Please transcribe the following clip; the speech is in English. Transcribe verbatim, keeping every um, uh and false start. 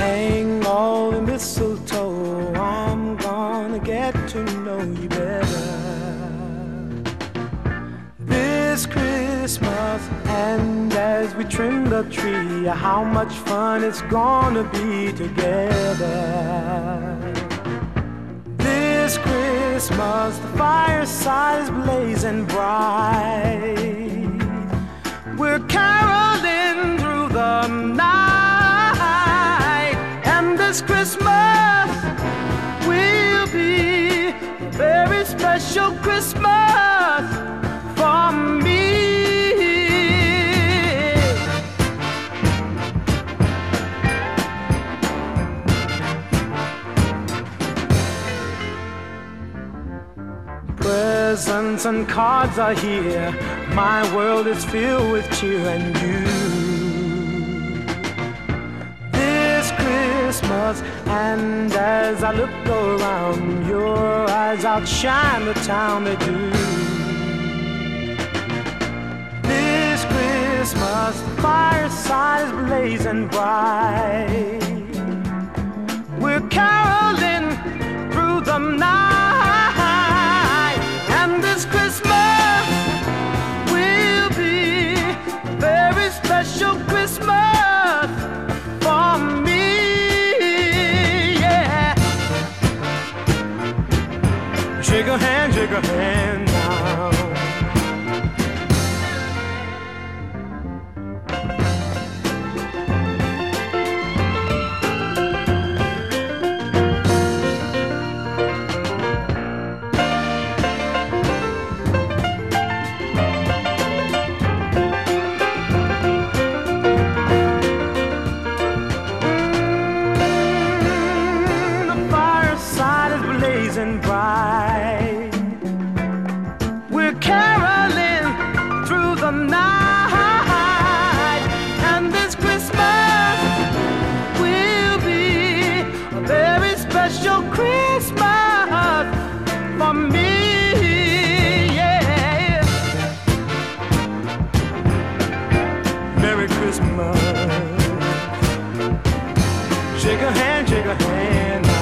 hang all the mistletoe. I'm gonna get to know you better this Christmas. And as we trim the tree, how much fun it's gonna be together this Christmas. The fireside is blazing bright. We're caroling through the night, and this Christmas will be a very special Christmas for me. Presents and cards are here. My world is filled with cheer and you this Christmas. And as I look around, your eyes outshine the town they do this Christmas. The fireside is blazing bright. We're caroling through the night, and this Christmas will be a very special Christmas for me, yeah. Shake a hand, shake a hand now. Bright. We're caroling through the night, and this Christmas will be a very special Christmas for me, yeah. Merry Christmas. Shake a hand, shake a hand.